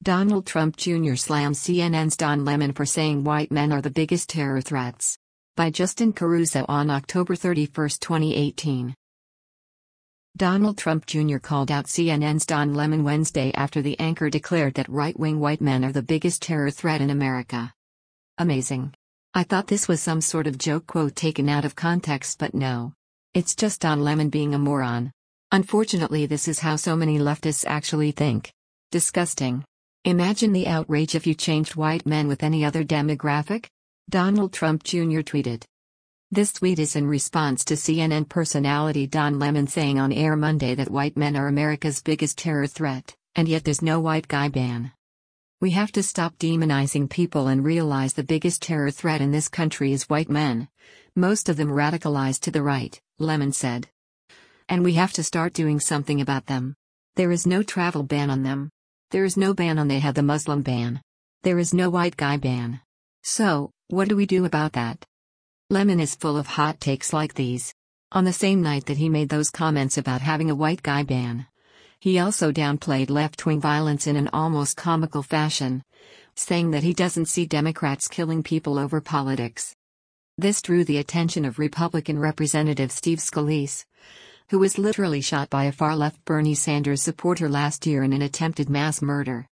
Donald Trump Jr. slams CNN's Don Lemon for saying white men are the biggest terror threats. By Justin Caruso on October 31, 2018. Donald Trump Jr. called out CNN's Don Lemon Wednesday after the anchor declared that right-wing white men are the biggest terror threat in America. Amazing. I thought this was some sort of joke quote taken out of context, but no. It's just Don Lemon being a moron. Unfortunately, this is how so many leftists actually think. Disgusting. Imagine the outrage if you changed white men with any other demographic? Donald Trump Jr. tweeted. This tweet is in response to CNN personality Don Lemon saying on air Monday that white men are America's biggest terror threat, and yet there's no white guy ban. We have to stop demonizing people and realize the biggest terror threat in this country is white men, most of them radicalized to the right, Lemon said. And we have to start doing something about them. There is no travel ban on them. There is no ban on they have the Muslim ban. There is no white guy ban. So, what do we do about that? Lemon is full of hot takes like these. On the same night that he made those comments about having a white guy ban, he also downplayed left-wing violence in an almost comical fashion, saying that he doesn't see Democrats killing people over politics. This drew the attention of Republican Representative Steve Scalise, who was literally shot by a far-left Bernie Sanders supporter last year in an attempted mass murder.